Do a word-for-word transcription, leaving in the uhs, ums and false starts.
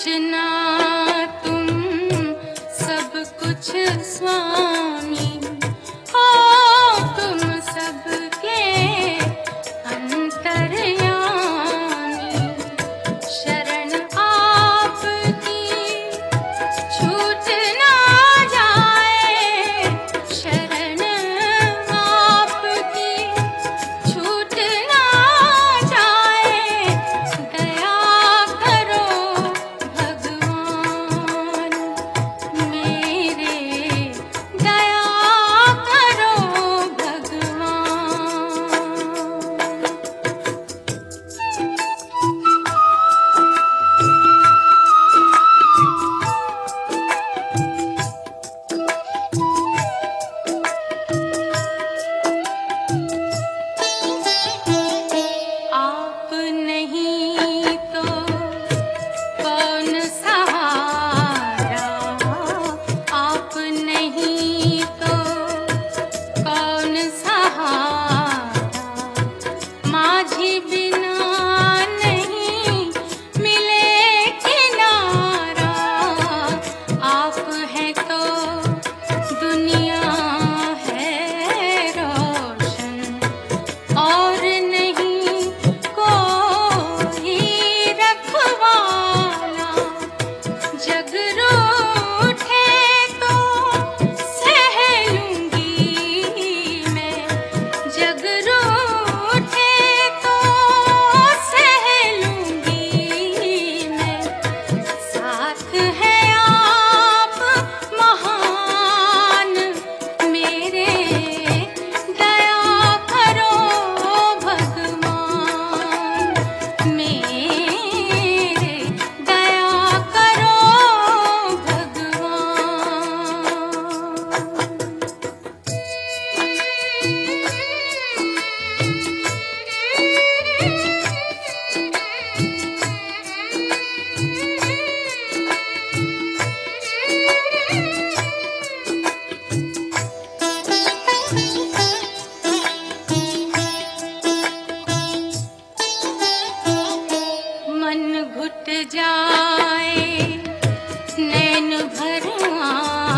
ना तुम सब कुछ स्वामी हो, तुम सबके अंतर्यामी। शरण आपकी छूट ना जाए, शरण आपकी छूट ना जाए। दया करो भगवान मेरे, दया करो भगवान। आप नहीं तो कौन सहारा, आप नहीं तो कौन सहारा। माझी बिना नहीं मिले किनारा। आप हैं तो दुनिया है रोशन, और नहीं कोई रखवाला। जग रूठे तो सह लूंगी मैं, जग रूठे तो सह लूंगी मैं। साथ है आप महान मेरे, दया करो भगवान मेरे, दया करो भगवान। मन घुट जाए, नैन भर